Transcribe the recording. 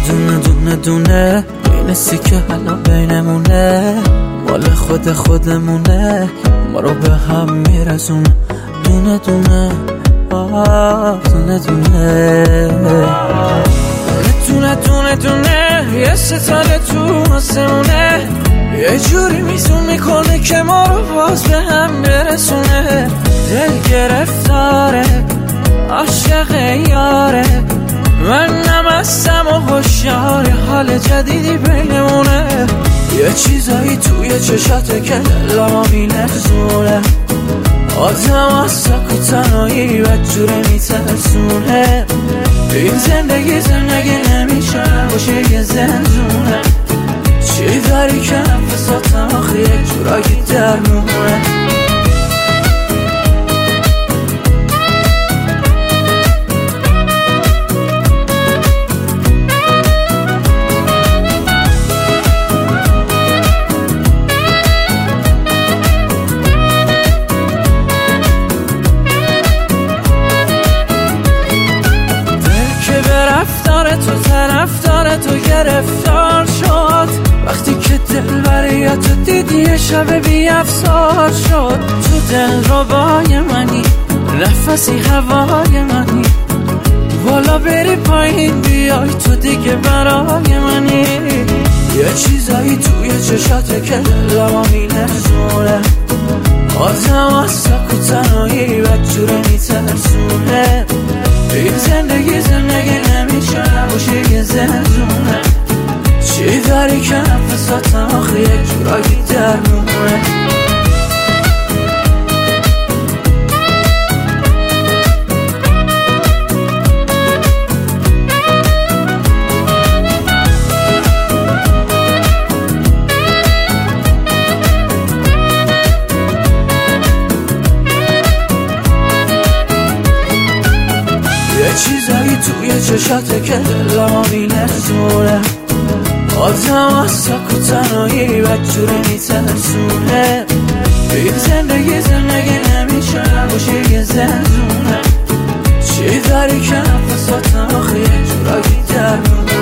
دونه دونه دونه بینستی که حالا بینمونه مال خودمونه ما رو به هم میرسونه دونه دونه دونه دونه دونه دونه یه ستاره تو آسمونه یه جوری میزون میکنه که ما رو باز به هم برسونه دل گرفتاره عاشق یاره من نمستم و هوشیار حال جدیدی بینمونه یه چیزایی توی چشاته که دلما میلرزونه آدم از سک و تنهایی بدجوره میترسونه این زندگی نمیشه باشه یه زنزونه چی داری که نفساتم آخه یک جورایی درمونه تو گرفتار شد وقتی که دل بریاتو دیدی یه شب بی افسار شد تو دل ربای منی نفسی هوای منی بالا بری پایین بیای تو دیگه برای منی یه چیزایی توی چشاته که دلما میلرزونه آدم از سک و تنهایی بدجوره میترسونه این زندگی نمیشه باشه یه زنزونه چی داری که نفساتم آخه یک جورایی درمونه چیزایی توی چشاته که دلما میلرزونه آدم از سک و تنهایی بدجوره میترسونه این زندگی نمیشه باشه یه زنزونه چی داری که نفساتم آخه یه جورایی درمونه